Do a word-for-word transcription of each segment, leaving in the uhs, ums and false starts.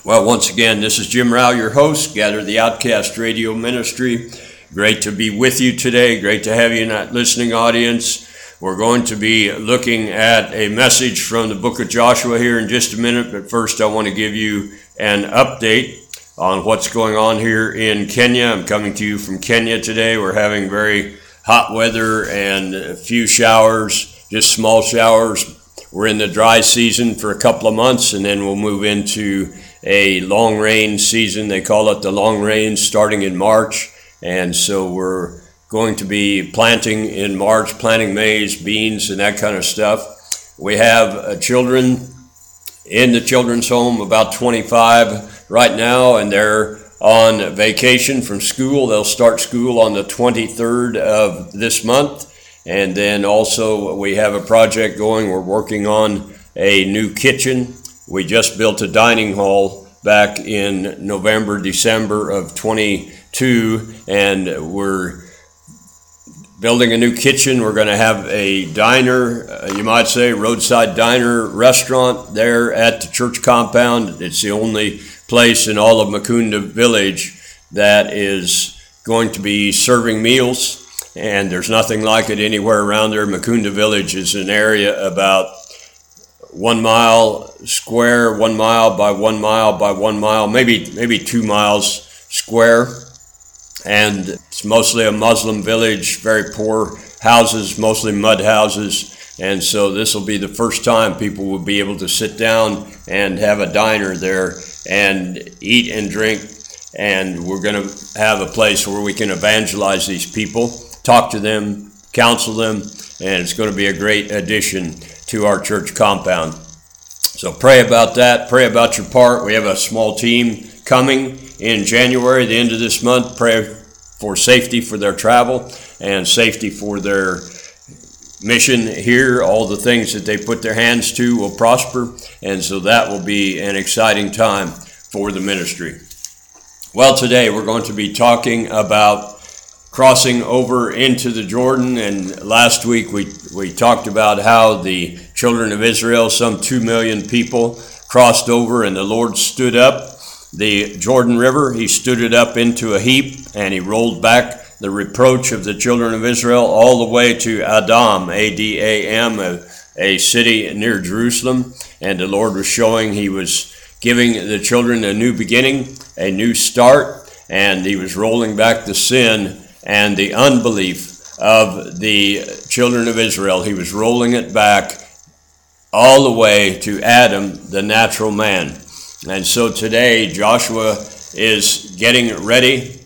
Well, once again, this is Jim Rao, your host, Gather the Outcast Radio Ministry. Great to be with you today. Great to have you in that listening audience. We're going to be looking at a message from the book of Joshua here in just a minute, but first I want to give you an update on what's going on here in Kenya. I'm coming to you from Kenya today. We're having very hot weather and a few showers, just small showers. We're in the dry season for a couple of months, and then we'll move into a long rain season. They call it the long rain, starting in March. And so we're going to be planting in March, planting maize, beans, and that kind of stuff. We have uh, children in the children's home, about twenty-five right now, and they're on vacation from school. They'll start school on the twenty-third of this month. And then also we have a project going. We're working on a new kitchen. We just built a dining hall back in November, December of twenty-two, and we're building a new kitchen. We're going to have a diner, uh, you might say, roadside diner restaurant there at the church compound. It's the only place in all of Mukunda Village that is going to be serving meals, and there's nothing like it anywhere around there. Mukunda Village is an area about one mile square, one mile by one mile by one mile, maybe maybe two miles square. And it's mostly a Muslim village, very poor houses, mostly mud houses. And so this will be the first time people will be able to sit down and have a diner there and eat and drink. And we're going to have a place where we can evangelize these people, talk to them, counsel them, and it's going to be a great addition to our church compound. So pray about that. Pray about your part. We have a small team coming in January, the end of this month. Pray for safety for their travel and safety for their mission here. All the things that they put their hands to will prosper, and so that will be an exciting time for the ministry. Well, today we're going to be talking about crossing over into the Jordan, and last week we, we talked about how the children of Israel, some two million people, crossed over, and the Lord stood up the Jordan River. He stood it up into a heap, and he rolled back the reproach of the children of Israel all the way to Adam, A D A M, a, a city near Jerusalem, and the Lord was showing he was giving the children a new beginning, a new start, and he was rolling back the sin and the unbelief of the children of Israel. He was rolling it back all the way to Adam, the natural man. And so today, Joshua is getting ready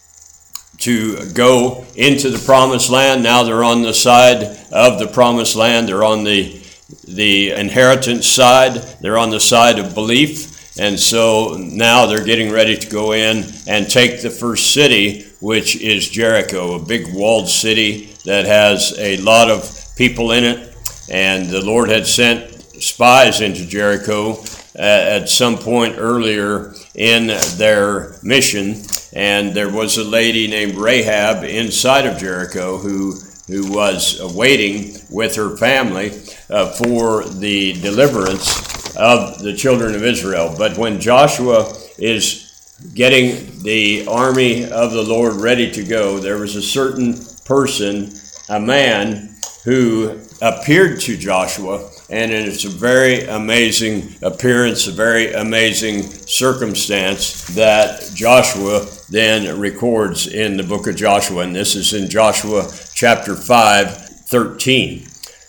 to go into the promised land. Now they're on the side of the promised land. They're on the, the inheritance side. They're on the side of belief. And so now they're getting ready to go in and take the first city, which is Jericho, a big walled city that has a lot of people in it. And the Lord had sent spies into Jericho at some point earlier in their mission. And there was a lady named Rahab inside of Jericho who, who was waiting with her family uh, for the deliverance of the children of Israel. But when Joshua is getting the army of the Lord ready to go, there was a certain person, a man, who appeared to Joshua, and it's a very amazing appearance, a very amazing circumstance that Joshua then records in the book of Joshua, and this is in Joshua chapter five, thirteen.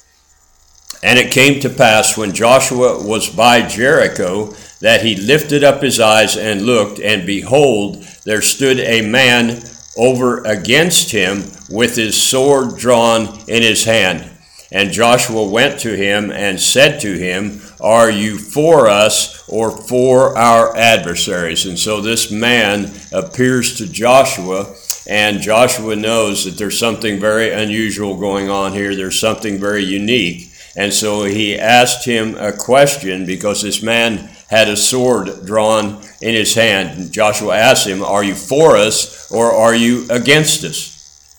And it came to pass when Joshua was by Jericho that he lifted up his eyes and looked, and behold, there stood a man over against him with his sword drawn in his hand. And Joshua went to him and said to him, "Are you for us or for our adversaries?" And so this man appears to Joshua, and Joshua knows that there's something very unusual going on here. There's something very unique. And so he asked him a question because this man had a sword drawn in his hand. And Joshua asked him, "Are you for us or are you against us?"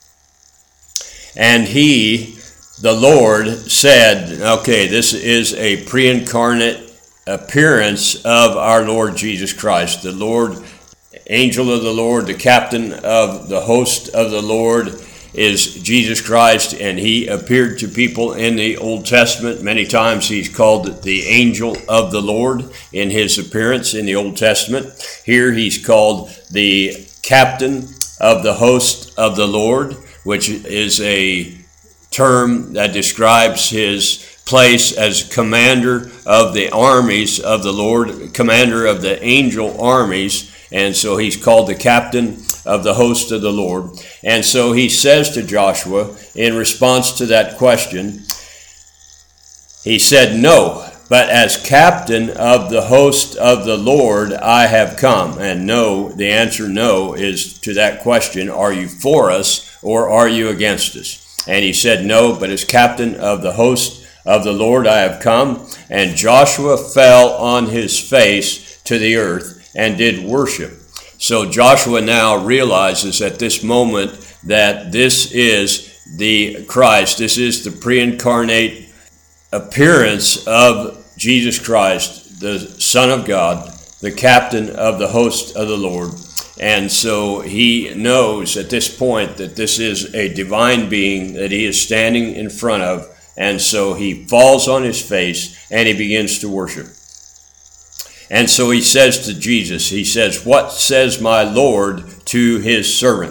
And he, the Lord, said, okay, this is a pre-incarnate appearance of our Lord Jesus Christ. The Lord, angel of the Lord, the captain of the host of the Lord is Jesus Christ, and he appeared to people in the Old Testament. Many times he's called the angel of the Lord in his appearance in the Old Testament. Here he's called the captain of the host of the Lord, which is a term that describes his place as commander of the armies of the Lord, commander of the angel armies. And so he's called the captain of the host of the Lord. And so he says to Joshua, in response to that question, he said, "No, but as captain of the host of the Lord I have come." And no, the answer no is to that question, are you for us or are you against us? And he said, "No, but as captain of the host of the Lord I have come." And Joshua fell on his face to the earth and did worship. So Joshua now realizes at this moment that this is the Christ, this is the pre-incarnate appearance of Jesus Christ, the Son of God, the captain of the host of the Lord. And so he knows at this point that this is a divine being that he is standing in front of. And so he falls on his face and he begins to worship. And so he says to Jesus, he says, "What says my Lord to his servant?"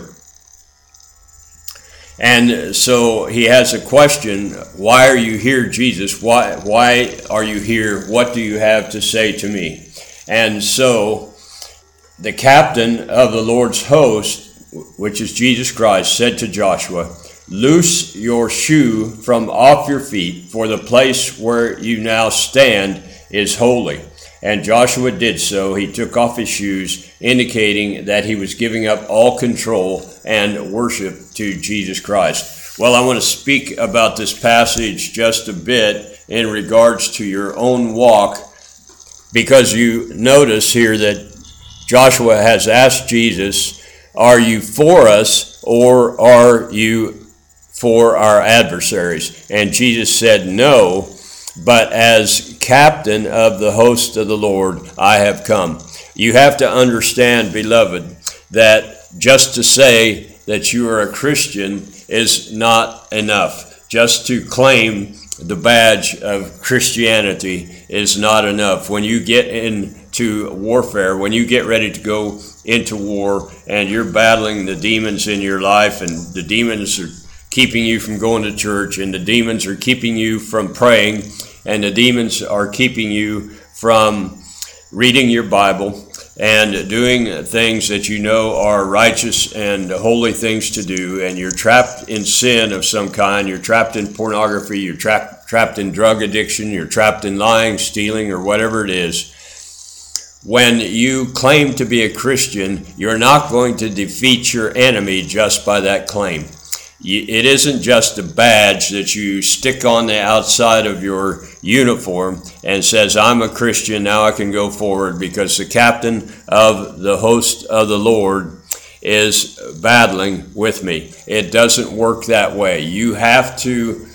And so he has a question, why are you here, Jesus? Why, why are you here? What do you have to say to me? And so the captain of the Lord's host, which is Jesus Christ, said to Joshua, "Loose your shoe from off your feet, for the place where you now stand is holy." And Joshua did so. He took off his shoes, indicating that he was giving up all control and worship to Jesus Christ. Well, I want to speak about this passage just a bit in regards to your own walk, because you notice here that Joshua has asked Jesus, "Are you for us or are you for our adversaries?" And Jesus said, "No, but as captain of the host of the Lord I have come." You have to understand, beloved, that just to say that you are a Christian is not enough. Just to claim the badge of Christianity is not enough. When you get into warfare, when you get ready to go into war and you're battling the demons in your life, and the demons are keeping you from going to church, and the demons are keeping you from praying, and the demons are keeping you from reading your Bible and doing things that you know are righteous and holy things to do, and you're trapped in sin of some kind, you're trapped in pornography, you're trapped trapped in drug addiction, you're trapped in lying, stealing, or whatever it is. When you claim to be a Christian, you're not going to defeat your enemy just by that claim. It isn't just a badge that you stick on the outside of your uniform and says, "I'm a Christian, now I can go forward," because the captain of the host of the Lord is battling with me. It doesn't work that way. You have to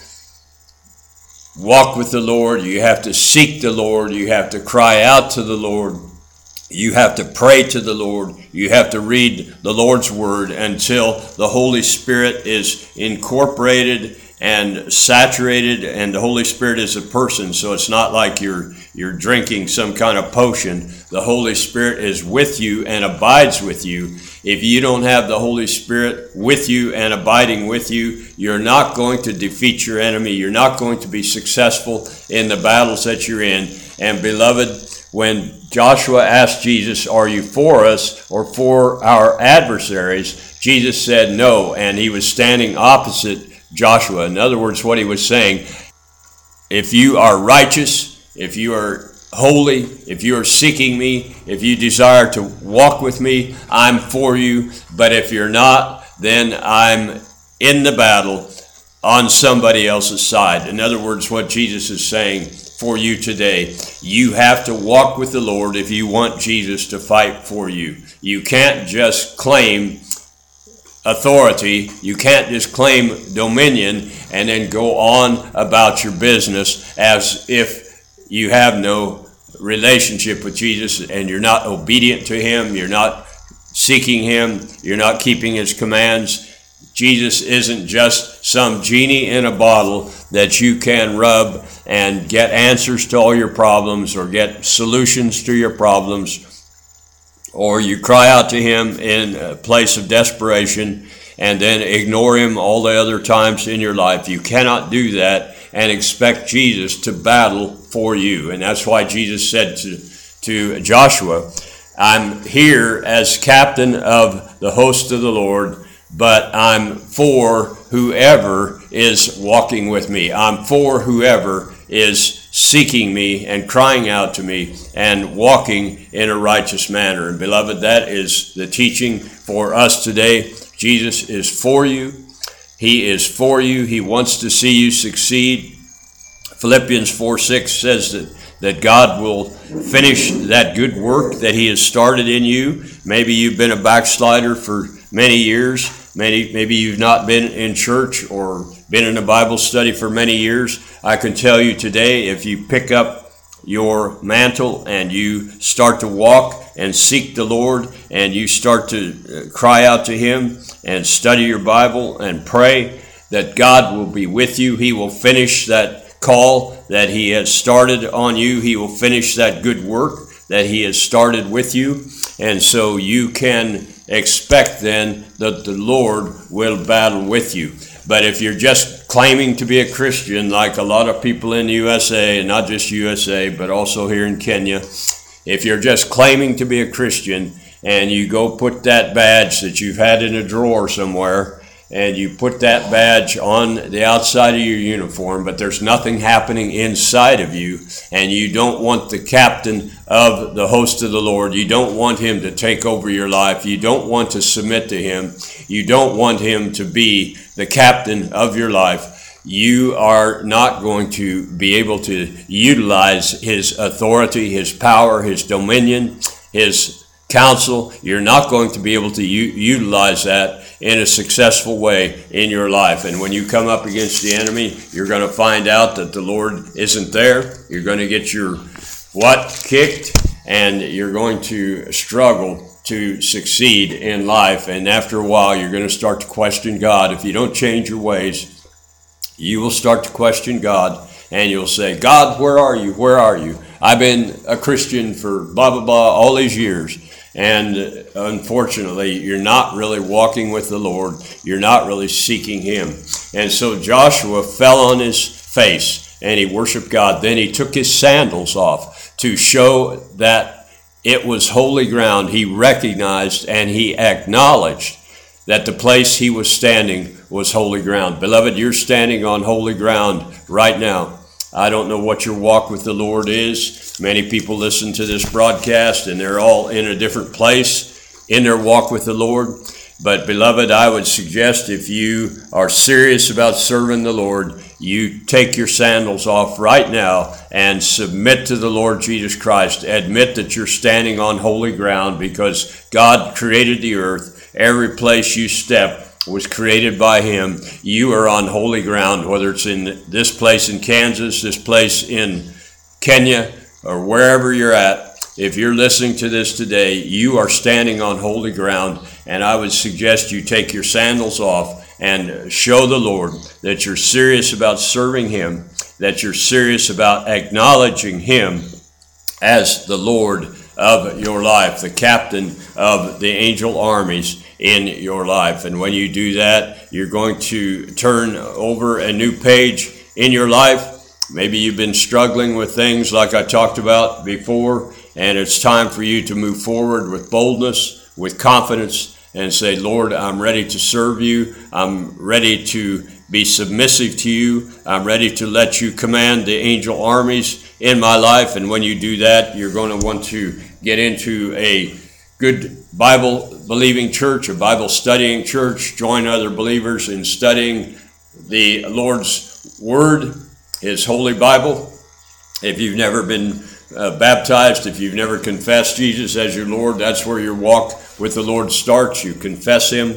walk with the Lord. You have to seek the Lord. You have to cry out to the Lord. You have to pray to the Lord. You have to read the Lord's Word until the Holy Spirit is incorporated and saturated, and the Holy Spirit is a person, so it's not like you're you're drinking some kind of potion. The Holy Spirit is with you and abides with you. If you don't have the Holy Spirit with you and abiding with you, you're not going to defeat your enemy. You're not going to be successful in the battles that you're in. And beloved, when Joshua asked Jesus, "Are you for us or for our adversaries?" Jesus said no, and he was standing opposite Joshua. In other words, what he was saying, if you are righteous, if you are holy, if you are seeking me, if you desire to walk with me, I'm for you. But if you're not, then I'm in the battle on somebody else's side. In other words, what Jesus is saying for you today, you have to walk with the Lord if you want Jesus to fight for you. You can't just claim authority, you can't just claim dominion and then go on about your business as if you have no relationship with Jesus and you're not obedient to him, you're not seeking him, you're not keeping his commands, Jesus isn't just some genie in a bottle that you can rub and get answers to all your problems or get solutions to your problems, or you cry out to him in a place of desperation and then ignore him all the other times in your life. You cannot do that and expect Jesus to battle for you. And that's why Jesus said to, to Joshua, I'm here as captain of the host of the Lord, but I'm for whoever is walking with me. I'm for whoever is seeking me and crying out to me and walking in a righteous manner. And beloved, that is the teaching for us today. Jesus is for you. He is for you. He wants to see you succeed. Philippians four six says that, that God will finish that good work that he has started in you. Maybe you've been a backslider for many years. Maybe, maybe you've not been in church or been in a Bible study for many years. I can tell you today, if you pick up your mantle and you start to walk and seek the Lord and you start to cry out to him and study your Bible and pray, that God will be with you. He will finish that call that he has started on you. He will finish that good work that he has started with you. And so you can expect then that the Lord will battle with you. But if you're just claiming to be a Christian, like a lot of people in the U S A, and not just U S A, but also here in Kenya, if you're just claiming to be a Christian and you go put that badge that you've had in a drawer somewhere, and you put that badge on the outside of your uniform, but there's nothing happening inside of you, and you don't want the captain of the host of the Lord, you don't want him to take over your life, you don't want to submit to him, you don't want him to be the captain of your life, you are not going to be able to utilize his authority, his power, his dominion, his counsel. You're not going to be able to u- utilize that in a successful way in your life. And when you come up against the enemy, you're going to find out that the Lord isn't there. You're going to get your what kicked, and you're going to struggle to succeed in life. And after a while, you're going to start to question God. If you don't change your ways, you will start to question God, and you'll say, God, where are you? Where are you? I've been a Christian for blah, blah, blah, all these years. And unfortunately, you're not really walking with the Lord. You're not really seeking him. And so Joshua fell on his face and he worshiped God. Then he took his sandals off to show that it was holy ground. He recognized and he acknowledged that the place he was standing was holy ground. Beloved, you're standing on holy ground right now. I don't know what your walk with the Lord is. Many people listen to this broadcast and they're all in a different place in their walk with the Lord. But beloved, I would suggest if you are serious about serving the Lord, you take your sandals off right now and submit to the Lord Jesus Christ. Admit that you're standing on holy ground because God created the earth. Every place you step was created by him. You are on holy ground, whether it's in this place in Kansas, this place in Kenya, or wherever you're at. If you're listening to this today, you are standing on holy ground, and I would suggest you take your sandals off and show the Lord that you're serious about serving him, that you're serious about acknowledging him as the Lord of your life, the captain of the angel armies in your life. And when you do that, you're going to turn over a new page in your life. Maybe you've been struggling with things like I talked about before, and it's time for you to move forward with boldness, with confidence, and say, Lord, I'm ready to serve you. I'm ready to be submissive to you. I'm ready to let you command the angel armies in my life. And when you do that, you're going to want to get into a good Bible-believing church, a Bible-studying church, join other believers in studying the Lord's Word, his Holy Bible. If you've never been uh, baptized, if you've never confessed Jesus as your Lord, that's where your walk with the Lord starts. You confess him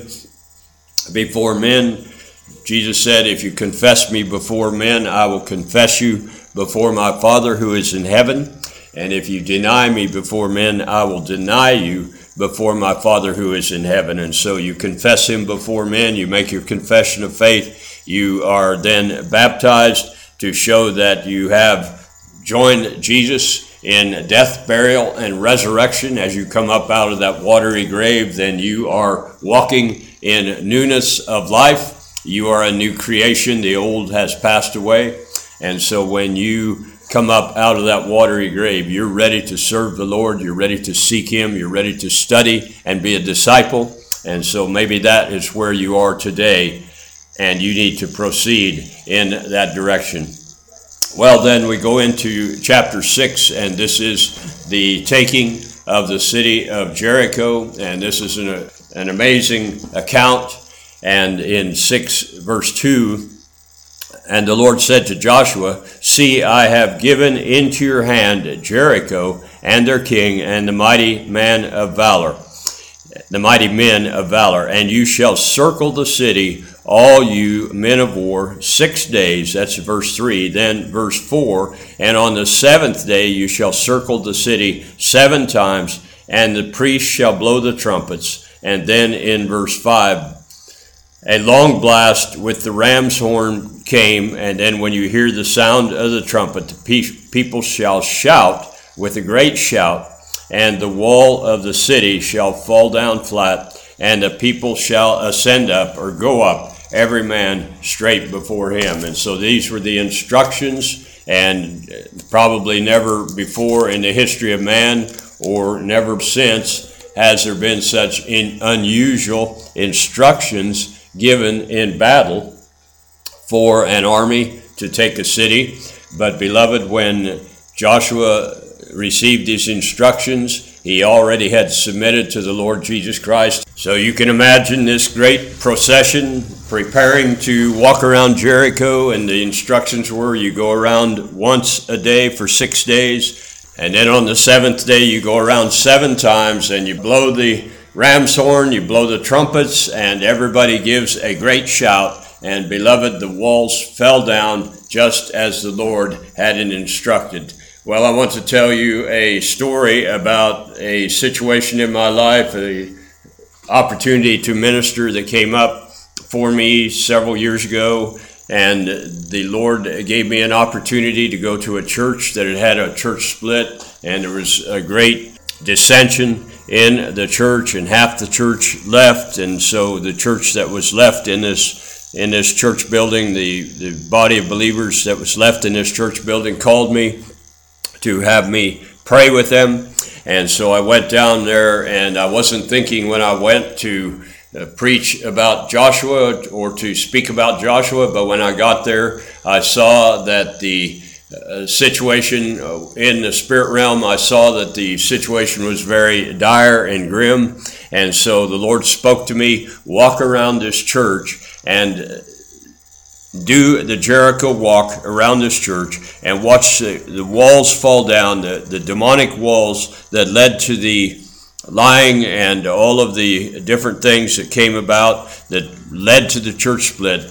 before men. Jesus said, if you confess me before men, I will confess you before my Father who is in heaven. And if you deny me before men, I will deny you before my Father who is in heaven. And so you confess him before men, you make your confession of faith, you are then baptized to show that you have joined Jesus in death, burial, and resurrection. As you come up out of that watery grave, then you are walking in newness of life. You are a new creation. The old has passed away. And so when you come up out of that watery grave, you're ready to serve the Lord. You're ready to seek him. You're ready to study and be a disciple. And so maybe that is where you are today, and you need to proceed in that direction. Well, then we go into chapter six, and this is the taking of the city of Jericho, and this is an, an amazing account. And in six verse two, and the Lord said to Joshua, see, I have given into your hand Jericho and their king and the mighty man of valor, the mighty men of valor, and you shall circle the city, all you men of war, six days. That's verse three. Then verse four, and on the seventh day you shall circle the city seven times, and the priests shall blow the trumpets. And then in verse five, a long blast with the ram's horn came, and then when you hear the sound of the trumpet, the people shall shout with a great shout, and the wall of the city shall fall down flat, and the people shall ascend up, or go up, every man straight before him. And so these were the instructions, and probably never before in the history of man, or never since, has there been such in unusual instructions given in battle for an army to take a city. But beloved, when Joshua received these instructions, he already had submitted to the Lord Jesus Christ. So you can imagine this great procession preparing to walk around Jericho, and the instructions were you go around once a day for six days, and then on the seventh day you go around seven times, and you blow the ram's horn, you blow the trumpets, and everybody gives a great shout. And beloved, the walls fell down just as the Lord had instructed. Well, I want to tell you a story about a situation in my life, an opportunity to minister that came up for me several years ago. And the Lord gave me an opportunity to go to a church that had had a church split, and there was a great dissension in the church, and half the church left. And so the church that was left in this in this church building, the, the body of believers that was left in this church building called me to have me pray with them. And so I went down there, and I wasn't thinking when I went to uh, preach about Joshua or to speak about Joshua, but when I got there, I saw that the uh, situation in the spirit realm, I saw that the situation was very dire and grim. And so the Lord spoke to me, walk around this church and do the Jericho walk around this church, and watch the, the walls fall down, the, the demonic walls that led to the lying and all of the different things that came about that led to the church split.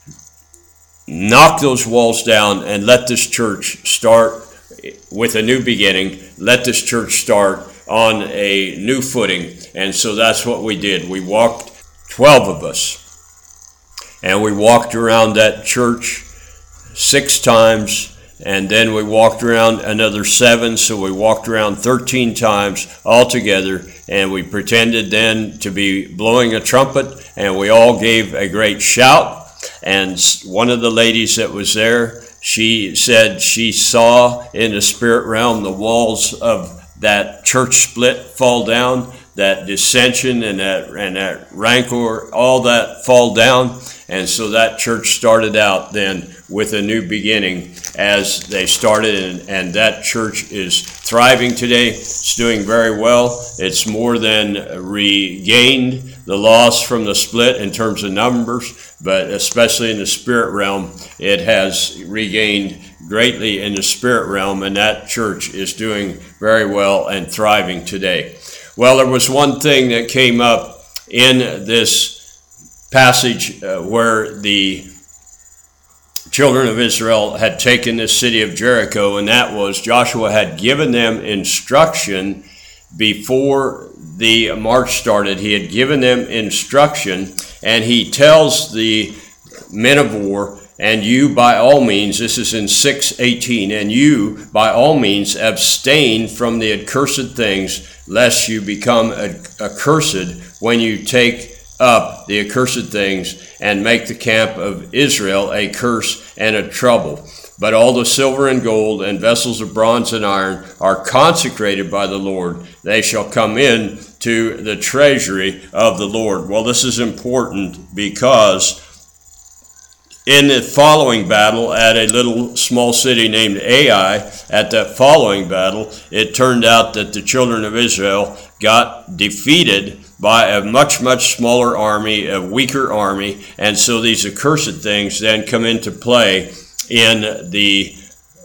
Knock those walls down and let this church start with a new beginning. Let this church start on a new footing. And so that's what we did. We walked, twelve of us, and we walked around that church six times, and then we walked around another seven, so we walked around thirteen times altogether, and we pretended then to be blowing a trumpet, and we all gave a great shout. And one of the ladies that was there, she said she saw in the spirit realm the walls of that church split fall down, that dissension and that and that rancor, all that fall down. And so that church started out then with a new beginning as they started, and, and that church is thriving today. It's doing very well. It's more than regained the loss from the split in terms of numbers, but especially in the spirit realm, it has regained greatly in the spirit realm, and that church is doing very well and thriving today. Well, there was one thing that came up in this passage uh, where the children of Israel had taken this city of Jericho, and that was Joshua had given them instruction before the march started. He had given them instruction, and he tells the men of war, and you by all means, this is in six eighteen, and you by all means abstain from the accursed things, lest you become accursed when you take up the accursed things and make the camp of Israel a curse and a trouble. But all the silver and gold and vessels of bronze and iron are consecrated by the Lord. They shall come in to the treasury of the Lord. Well, this is important because in the following battle at a little small city named Ai, at that following battle, it turned out that the children of Israel got defeated by a much, much smaller army, a weaker army, and so these accursed things then come into play in the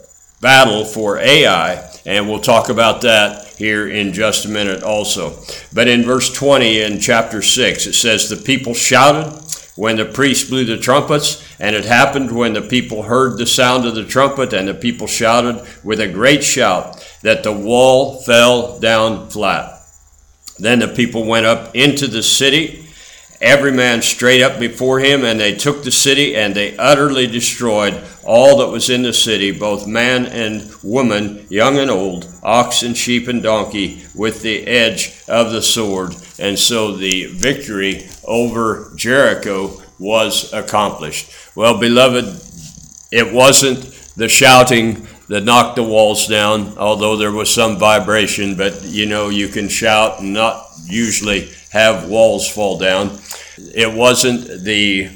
battle for Ai, and we'll talk about that here in just a minute also. But in verse twenty in chapter six, it says, the people shouted when the priest blew the trumpets, and it happened when the people heard the sound of the trumpet, and the people shouted with a great shout, that the wall fell down flat. Then the people went up into the city, every man straight up before him, and they took the city, and they utterly destroyed all that was in the city, both man and woman, young and old, ox and sheep and donkey, with the edge of the sword. And so the victory over Jericho was accomplished. Well, beloved, it wasn't the shouting that knocked the walls down, although there was some vibration, but you know, you can shout and not usually have walls fall down. It wasn't the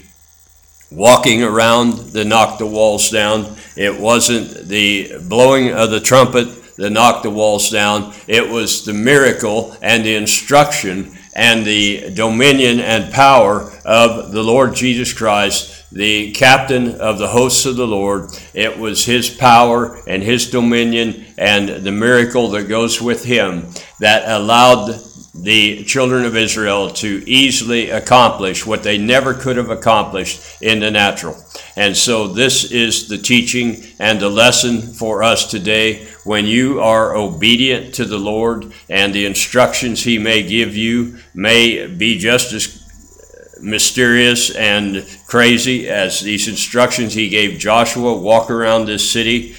walking around that knocked the walls down. It wasn't the blowing of the trumpet that knocked the walls down. It was the miracle and the instruction and the dominion and power of the Lord Jesus Christ, the captain of the hosts of the Lord. It was his power and his dominion and the miracle that goes with him that allowed the children of Israel to easily accomplish what they never could have accomplished in the natural. And so this is the teaching and the lesson for us today. When you are obedient to the Lord, and the instructions he may give you may be just as mysterious and crazy as these instructions he gave Joshua, walk around this city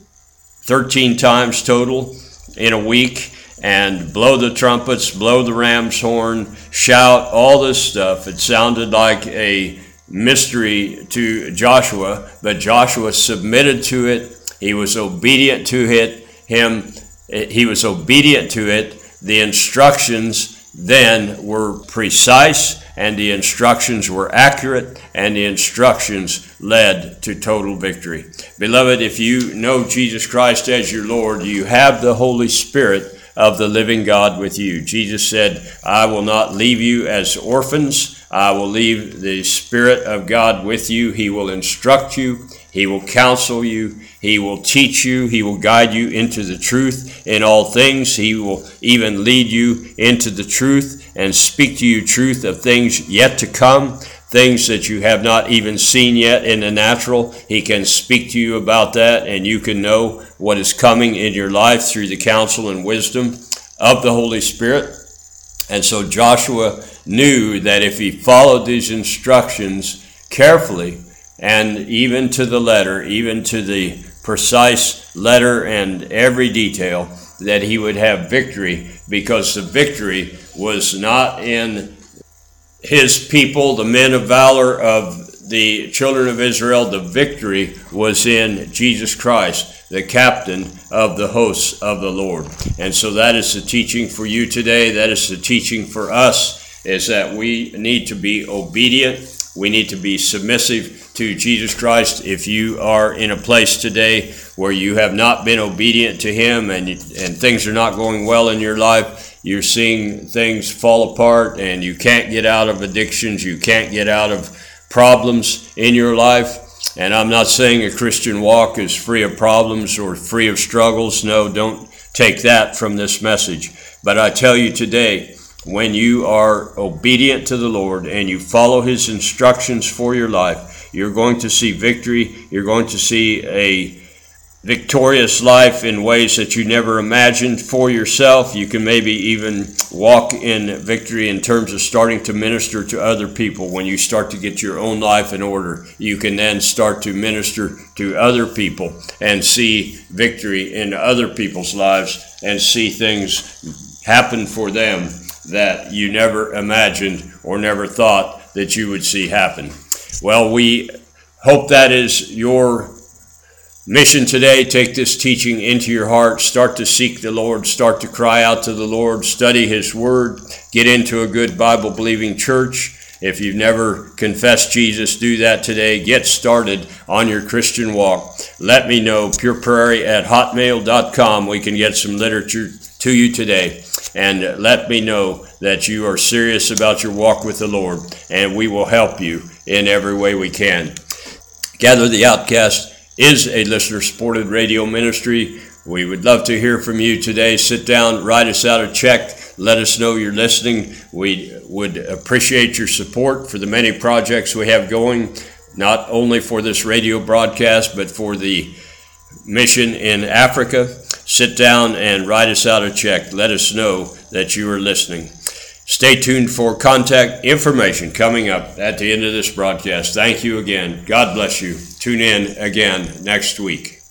thirteen times total in a week, and blow the trumpets, blow the ram's horn, shout, all this stuff. It sounded like a mystery to Joshua, but Joshua submitted to it. He was obedient to it. Him, he was obedient to it. The instructions then were precise, and the instructions were accurate, and the instructions led to total victory. Beloved, if you know Jesus Christ as your Lord, you have the Holy Spirit of the living God with you. Jesus said, I will not leave you as orphans. I will leave the Spirit of God with you. He will instruct you. He will counsel you. He will teach you. He will guide you into the truth in all things. He will even lead you into the truth and speak to you truth of things yet to come, things that you have not even seen yet in the natural. He can speak to you about that, and you can know what is coming in your life through the counsel and wisdom of the Holy Spirit. And so Joshua knew that if he followed these instructions carefully, and even to the letter, even to the precise letter and every detail, that he would have victory, because the victory was not in his people, the men of valor of the children of Israel. The victory was in Jesus Christ, the captain of the hosts of the Lord. And so that is the teaching for you today. That is the teaching for us, is that we need to be obedient. We need to be submissive to Jesus Christ. If you are in a place today where you have not been obedient to him, and and things are not going well in your life, you're seeing things fall apart, and you can't get out of addictions, you can't get out of problems in your life. And I'm not saying a Christian walk is free of problems or free of struggles. No, don't take that from this message. But I tell you today, when you are obedient to the Lord and you follow his instructions for your life, you're going to see victory. You're going to see a victorious life in ways that you never imagined for yourself. You can maybe even walk in victory in terms of starting to minister to other people. When you start to get your own life in order, you can then start to minister to other people and see victory in other people's lives and see things happen for them that you never imagined or never thought that you would see happen. Well, we hope that is your mission today. Take this teaching into your heart. Start to seek the Lord. Start to cry out to the Lord. Study His Word. Get into a good Bible-believing church. If you've never confessed Jesus, do that today. Get started on your Christian walk. Let me know. pure prairie at hotmail dot com. We can get some literature to you today. And let me know that you are serious about your walk with the Lord. And we will help you in every way we can. Gather the Outcast is a listener-supported radio ministry. We would love to hear from you today. Sit down, write us out a check. Let us know you're listening. We would appreciate your support for the many projects we have going, not only for this radio broadcast, but for the mission in Africa. Sit down and write us out a check. Let us know that you are listening. Stay tuned for contact information coming up at the end of this broadcast. Thank you again. God bless you. Tune in again next week.